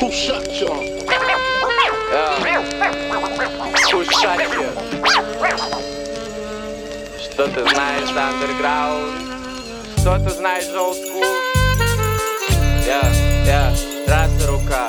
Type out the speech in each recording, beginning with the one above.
Кушачо. Кушачо. Что ты знаешь андерграунд? Что ты знаешь old school? Раз рука.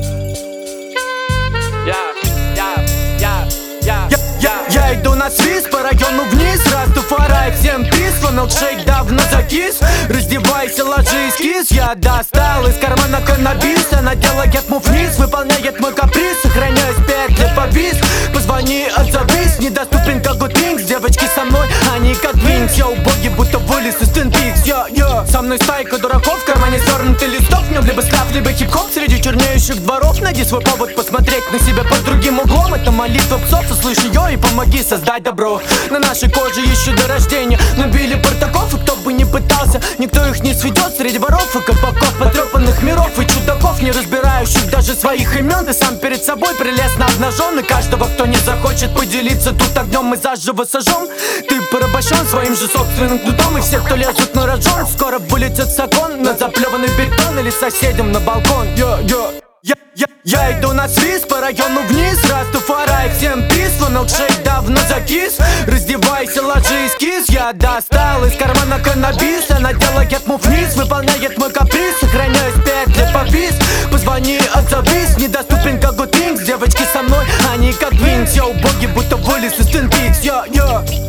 Я иду на свиз по району вниз, Растафарай, всем пис, милкшейк давно закис. Раздевайся, ложись, кис. Я достал из кармана каннабис, она делает мув вниз, выполняет мой каприз. Сохраняюсь 5 лет повис, позвони, отзовись. Недоступен как Гутвинкс, девочки со мной, они как Винкс. Я убогий, будто вылез из Twin Peaks. Со мной стайка дураков, в кармане свернутый листок. В нем либо скаф, либо хип-хоп среди чернеющих дворов. Найди свой повод посмотреть на себя под другим углом. Это молитва псов, услышь ее и помоги создать добро. На нашей коже еще до рождения набили портаков, и кто бы ни пытался, никто их не сведет. Среди воров и кабаков, потрепанных миров и чудаков, не разбирающих даже своих имен. Ты сам перед собой прелестно обнажен, и каждого, кто не захочет поделиться тут огнем, мы заживо сожжем. Ты порабощен своим же собственным кнутом, и все, кто лезут на рожон, скоро вылетят с окон на заплеванный бетон или соседям на балкон. Я иду на свиз по району вниз, Растафарай, всем пис, милкшейк давно закис. Раздевайся, ложись, кис. Я достал из кармана каннабис, она делает мув вниз, выполняет мой каприз. Сохраняюсь 5 лет повис, позвони, отзовись. Недоступен как Гутвинкс, девочки со мной, они как Винкс. Я убогий, будто вылез из Twin Peaks.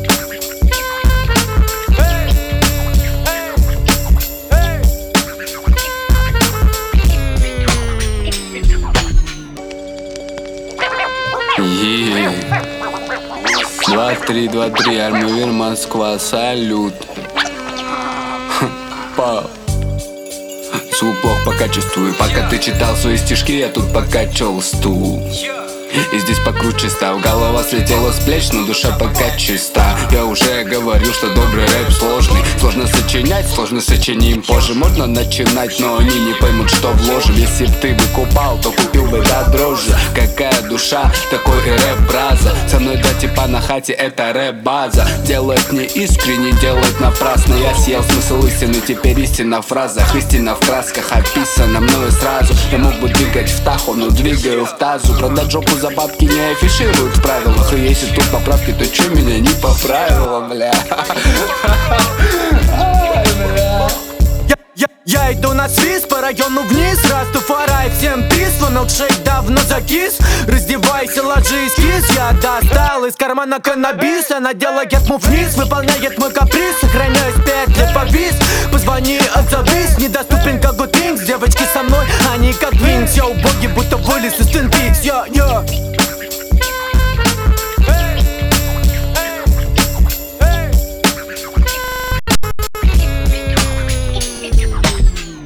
Два, три, Армавир, Москва, салют. Звук плох по качеству, и пока ты читал свои стишки, я тут покачал стул. И здесь покруче стал, голова слетела с плеч, но душа пока чиста. Я уже говорил, что добрый рэп сложный. Сложно сочинять, сложно сочиним позже. Можно начинать, но они не поймут, что вложим. Если б ты выкупал, то купил бы до дрожжи. Какая душа, такой и рэп-браза. Со мной да типа на хате, это рэп-база. Делает не искренне, делает напрасно. Я съел смысл истины, теперь истина в фразах. Истина в красках описана мною сразу. Я мог бы двигать в таху, но двигаю в тазу. Продать жопу за бабки не афишируют в правилах. И если тут поправки, то чё меня не по правилам, бля? Я иду на свиз по району вниз, Растафарай, всем пис, милкшейк давно закис. Раздевайся, ложись, кис. Я достал из кармана каннабис, она делает мув вниз, выполняет мой каприз. Сохраняюсь 5 лет повис, позвони, отзовись. Недоступен как Гутвинкс, девочки со мной, они как Винкс. Я убогий,